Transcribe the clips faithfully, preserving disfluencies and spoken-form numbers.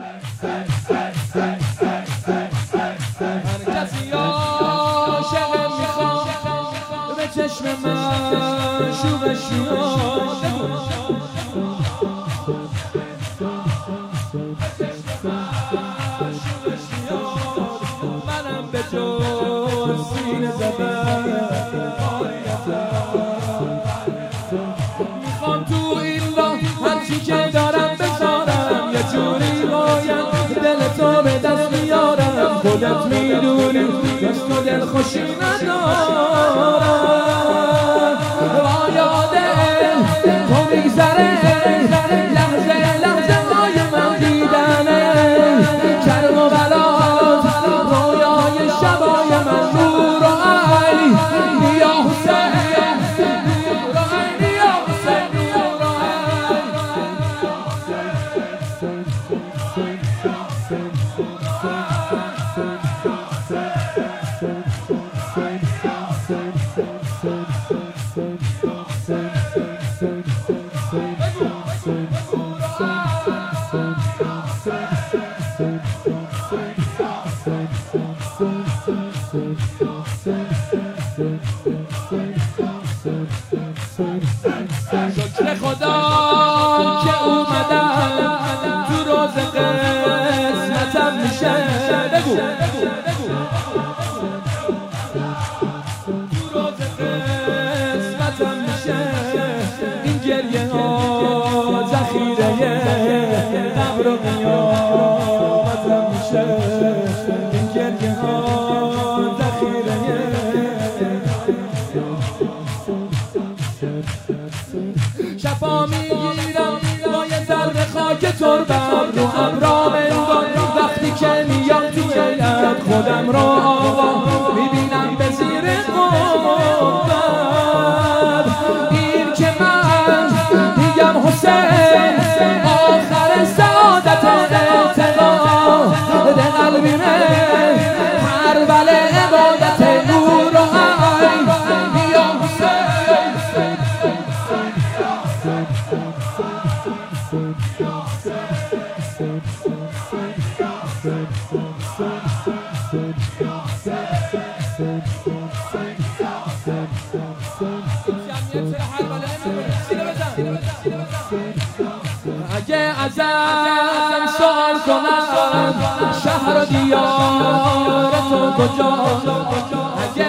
کسی عاشق میخواد به چشم من شوقش میاد منم به جز سینه زدم میخوام تو این راه هرچی که دارم بذارم یه جوری باید دل تو به دست میارم خودت میدونی جز تو دل خوشی ندارم و یاده تو میگذره لحظه لحظه های من دیدنه کرم و بلات رویای شبای من نور و علی یا حسین نور و علی یا حسین نور و شکر خدا که اومدم تو روز قسمتم میشه بگو تو روز قسمتم میشه این گریه ها ذخیره قبر و قیامتم میشه این گریه ها ذخیره شفا میگیرم با یه ذره خاک تربم رو ابرام انگار وقتی که میام توی یاد خودم رو آقا میبینم به زیر قبم این که من میگم حسین آخر سعادت اعتقاد قلبیمه کربل عبادت نور و عین یا حسین اگه ازم سوال کنم شهر و دیار تو کجا اگه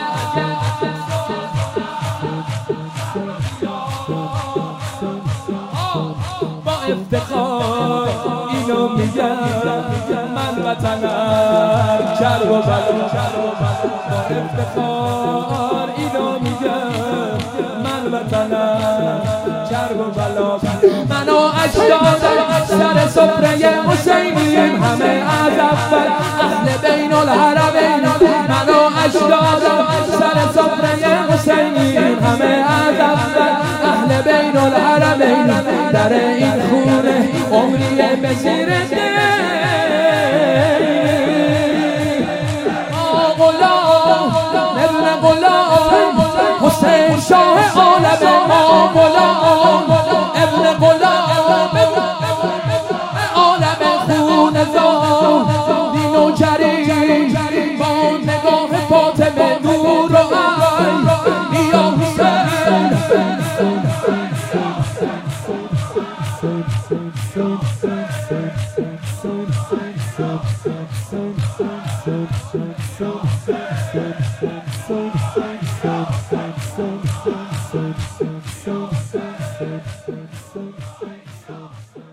با افتخار اینو میگم من وطنم کرب و بلا با افتخار اینو میگم من وطنم کرب و بلا منو اجدادم سر سفره حسینیم همه از اول اهل بین الحرمین منو اجدادم سر سفره حسینیم همه از اول اهل بین الحرمین در این خونه عمریه به زیر دل آ غلام ابن غلام حسین شاه عالم آ غلام ابن غلام عالم خون زاد دین و جرین با نگاه فاطمه نور و عین یا حسین So